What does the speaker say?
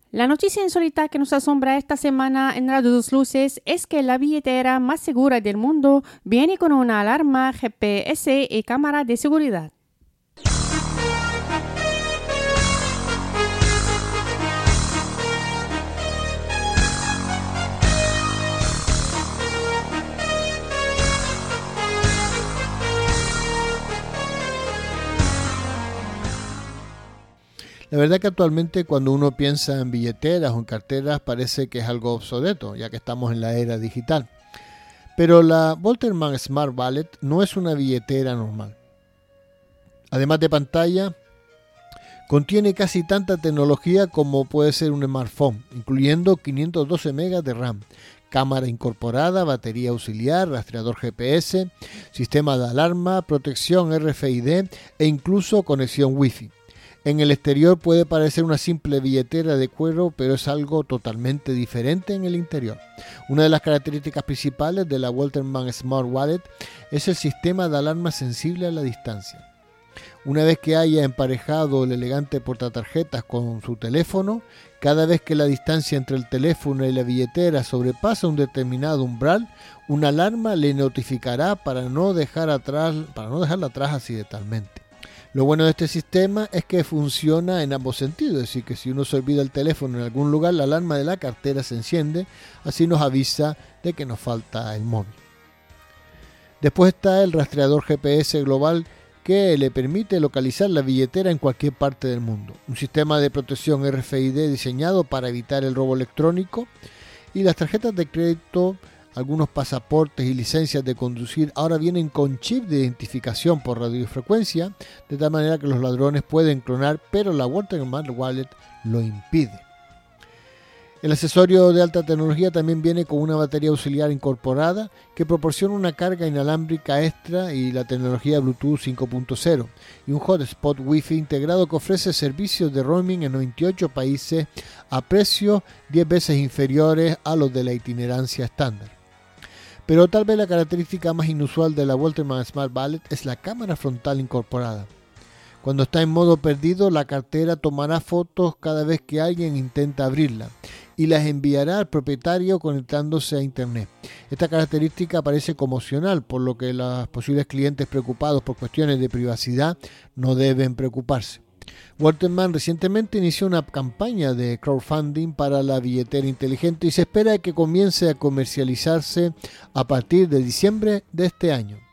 La noticia insólita que nos asombra esta semana en Radio Dos Luces es que la billetera más segura del mundo viene con una alarma GPS y cámara de seguridad. La verdad que actualmente cuando uno piensa en billeteras o en carteras parece que es algo obsoleto, ya que estamos en la era digital. Pero la Walterman Smart Wallet no es una billetera normal. Además de pantalla, contiene casi tanta tecnología como puede ser un smartphone, incluyendo 512 MB de RAM, cámara incorporada, batería auxiliar, rastreador GPS, sistema de alarma, protección RFID e incluso conexión Wi-Fi. En el exterior puede parecer una simple billetera de cuero, pero es algo totalmente diferente en el interior. Una de las características principales de la Walterman Smart Wallet es el sistema de alarma sensible a la distancia. Una vez que haya emparejado el elegante portatarjetas con su teléfono, cada vez que la distancia entre el teléfono y la billetera sobrepasa un determinado umbral, una alarma le notificará para no dejarla atrás accidentalmente. Lo bueno de este sistema es que funciona en ambos sentidos, es decir, que si uno se olvida el teléfono en algún lugar, la alarma de la cartera se enciende, así nos avisa de que nos falta el móvil. Después está el rastreador GPS global que le permite localizar la billetera en cualquier parte del mundo. Un sistema de protección RFID diseñado para evitar el robo electrónico, y las tarjetas de crédito, algunos pasaportes y licencias de conducir ahora vienen con chip de identificación por radiofrecuencia, de tal manera que los ladrones pueden clonar, pero la Walterman Wallet lo impide. El accesorio de alta tecnología también viene con una batería auxiliar incorporada que proporciona una carga inalámbrica extra y la tecnología Bluetooth 5.0 y un hotspot Wi-Fi integrado que ofrece servicios de roaming en 98 países a precios 10 veces inferiores a los de la itinerancia estándar. Pero tal vez la característica más inusual de la Walterman Smart Wallet es la cámara frontal incorporada. Cuando está en modo perdido, la cartera tomará fotos cada vez que alguien intenta abrirla y las enviará al propietario conectándose a internet. Esta característica parece como opcional, por lo que los posibles clientes preocupados por cuestiones de privacidad no deben preocuparse. Walterman recientemente inició una campaña de crowdfunding para la billetera inteligente y se espera que comience a comercializarse a partir de diciembre de este año.